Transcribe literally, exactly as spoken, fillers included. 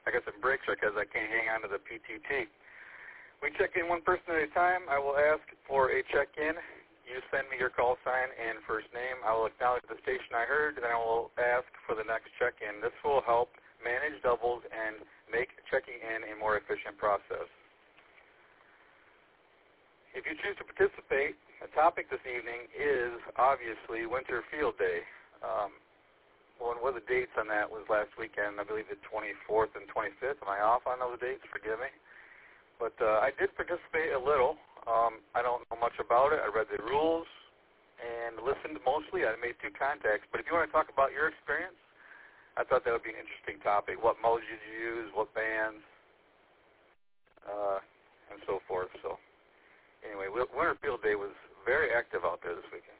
I got some breaks because I can't hang on to the P T T. We check in one person at a time. I will ask for a check-in. You send me your call sign and first name. I will acknowledge the station I heard, and then I will ask for the next check-in. This will help manage doubles and make checking in a more efficient process. If you choose to participate, the topic this evening is obviously Winter Field Day. Um, well, and what the dates on that was last weekend, I believe the twenty-fourth and twenty-fifth. Am I off on those dates? Forgive me. But uh, I did participate a little. Um, I don't know much about it. I read the rules and listened mostly. I made two contacts. But if you want to talk about your experience, I thought that would be an interesting topic. What modes did you use? What bands? Uh, and so forth. So anyway, Winter Field Day was very active out there this weekend.